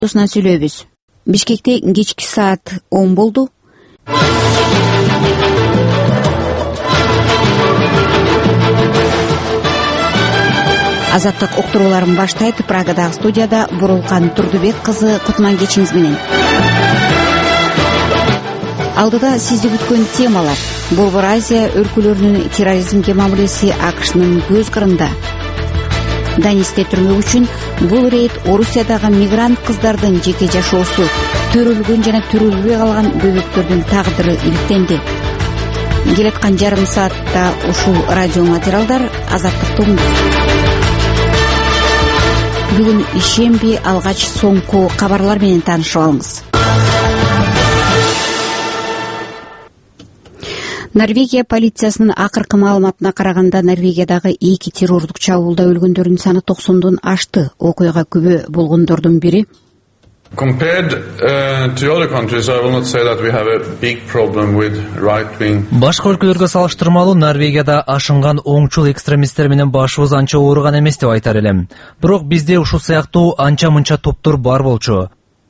Тосунан сүйлөйбүз. Бишкекте кечки саат 10 болду. Азаттык уктурууларын баштайт. Прагадагы студияда Бурулкан Турдубек кызы Кутман кечиңиз менен. Алдыда сизди күткөн темалар: Борбор Азия өлкөлөрүнүн терроризмге мамилеси АКШнын көз кырында. Данисте түрмө үчүн бул рейд Орусиядагы мигрант кыздардын жеке жашоосу, төрөлгөн жана төрөлбөй калган бөбөктөрдүн тагдыры иликтенди. Келаткан жарым саатта ушул радио материалдар Азаттыктын. Бүгүн ишемби алгач соңку кабарлар менен таанышып алыңыз. Норвегия полициясынын акыркы маалыматына караганда, Норвегиядагы 2 террордук чабуулда өлгөндөрдүн саны 90-дон ашты. Окуяга күбө болгондордун бири. Compared to other countries, I will not say that we have a big problem with right-wing. Башка өлкөлөргө салыштырмалуу Норвегияда ашынган оңчул экстремисттер менен башыбыз анча ооруган эмес деп айтар элем. Бирок бизде ушул сыяктуу анча-мынча топтор бар болчу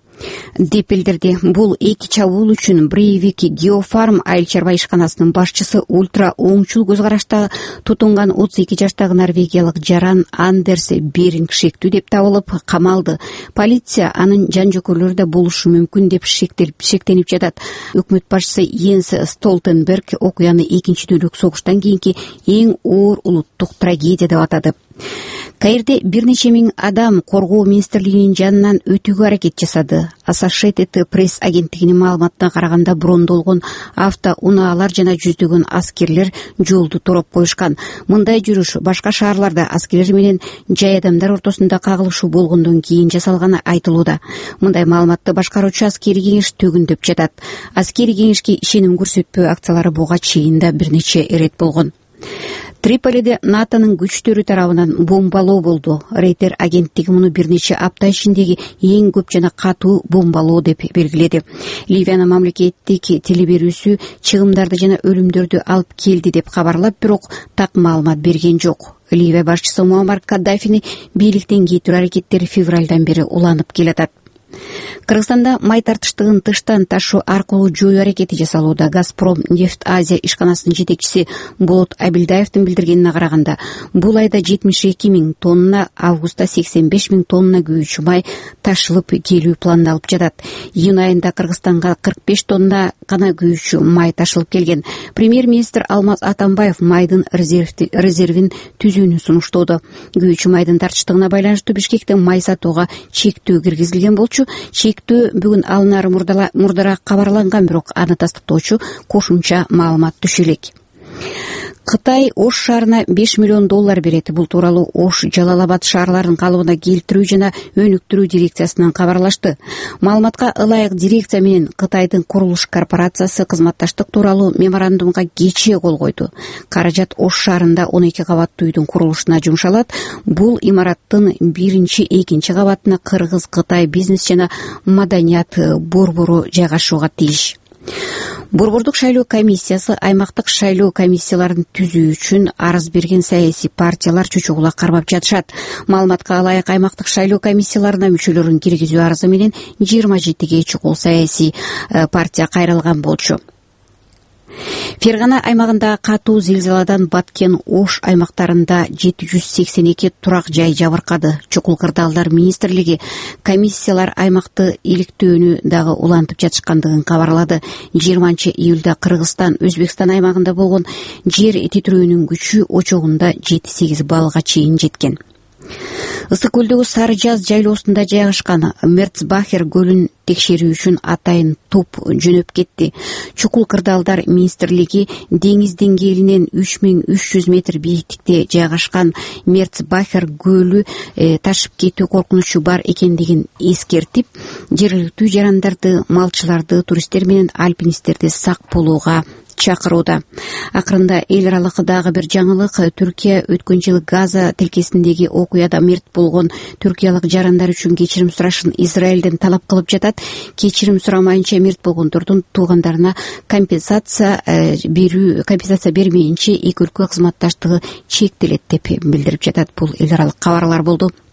деп билдирди. Бул 2 чабуул үчүн Брейвик Геофарм айыл чарба ишканасынын башчысы ультра оңчул көз карашта тутунган 32 жаштагы норвегиялык Жаран Андерс Беринг шектүү деп табылып камалды. Полиция анын жан жөкөрлөрү да болушу мүмкүн деп шектенип жатат. Өкмөт башчысы Йенс Столтенберг окуяны 2-чи дүйнөлүк согуштан кийинки эң оор улуттук трагедия деп атады. Каирде бир нече миң адам коргоо министрлигинин жанынан өтүүгө аракет жасады. Associated Press агенттигинин маалыматына караганда, брондолгон автоунаалар жана жүздөгөн аскерлер жолду тороп коюшкан. Мындай жүрүш башка шаарларда аскерлер менен жай адамдар ортосунда кагылышуу болгондон кийин жасалганы айтылууда. Мындай маалыматты башкаруучу аскерий кеңеш төгүндөп жатат. Аскерий кеңешке ишеним көрсөтпөө акциялары буга чейин да бир нече ирет болгон. Триполиде НАТОнун күчтөрү тарабынан бомбалоо болду. Рейтер агенттиги муну бир нече апта ичиндеги эң көп жана катуу бомбалоо деп белгиледи. Ливиянын мамлекеттик телеберүүсү чыгымдарды жана өлүмдөрдү алып келди деп кабарлап, бирок так маалымат берген жок. Ливия башчысы Муаммар Каддафини бийликтен кетирүү аракеттери февралдан бери уланып келатат. Кыргызстанда май тартыштыгын тыштан ташуу аркылуу жоюу аракети жасалууда. Газпром нефть Азия ишканасынын жетекчиси Болот Абилдаевдин билдиргенине караганда, бул айда 72 миң тонна, августта 85 миң тонна күйүүчү май ташылып келүү пландалып жатат. Июнь айында Кыргызстанга 45 тонна гана күйүүчү май ташылып келген. Премьер-министр Алмаз Атамбаев майдын резервин түзүүнү сунуштоодо. Күйүүчү майдын тартыштыгына байланыштуу Бишкектен май сатууга чектөө киргизилген болчу. Чектөө бүгүн алынары мурдараак кабарланган, бирок аны тастыктоочу кошумча маалымат түшө элек. Кытай Ош шаарына $5 миллион берет. Бул тууралуу Ош, Жалалабад шаарларын калыбына келтирүү жана өнүктүрүү дирекциясынан кабарлашты. Маалыматка ылайык дирекция менен Кытайдын курулуш корпорациясы кызматташтык тууралуу меморандумга кечээ кол койду. Каражат Ош шаарында 12 кабаттуу үйдүн курулушуна жумшалат. Бул имараттын 1-2 кабатына Кыргыз-Кытай бизнес жана маданият борбору жайгашууга тийиш. Борбордук шайлоо комиссиясы аймактык шайлоо комиссияларын түзүү үчүн арыз берген саясий партиялар чочугула кармап жатышат. Маалыматка ылайык аймактык шайлоо комиссияларына мүчөлөрүн киргизүү арызы менен 27 чукул саясий партия кайрылган болчу. Фергана аймагында катуу зилзаладан баткен Ош аймактарында 782 турак жай жабыркады. Чукул кырдаалдар министрлиги комиссиялар аймакты иликтөөнү дагы улантып жатышкандыгын кабарлады. 20 июлда Кыргызстан, Өзбекстан аймагында болгон жер титирөөнүн күчү очогунда 7-8 баллга чейин жеткен. Ысык көлдөгү Сары Жаз жайлоосунда жайгашкан Мерцбахер көлүн текшерүү үчүн атайын топ жөнөп кетти. Чукул кырдаалдар министрлиги деңиз деңгээлинен 3300 метр бийиктикте жайгашкан Мерцбахер көлү ташып кетүү коркунучу бар экендигин эскертип, жергиликтүү жарандарды, малчыларды, туристтер менен альпинисттерди сак болууга чакырууда. Акырында эл аралык дагы бир жаңылык: Түркия өткөн жылы Газа тилкесиндеги окуяда мерт болгон түркиялык жарандар үчүн кечирим сурашын Израилден талап кылып жатат. Кечирим сурамайынча мерт болгондордун туугандарына компенсация бермейинче эки өлкө кызматташтыгы чектелет деп билдирип жатат. Бул эл аралык кабарлар болду.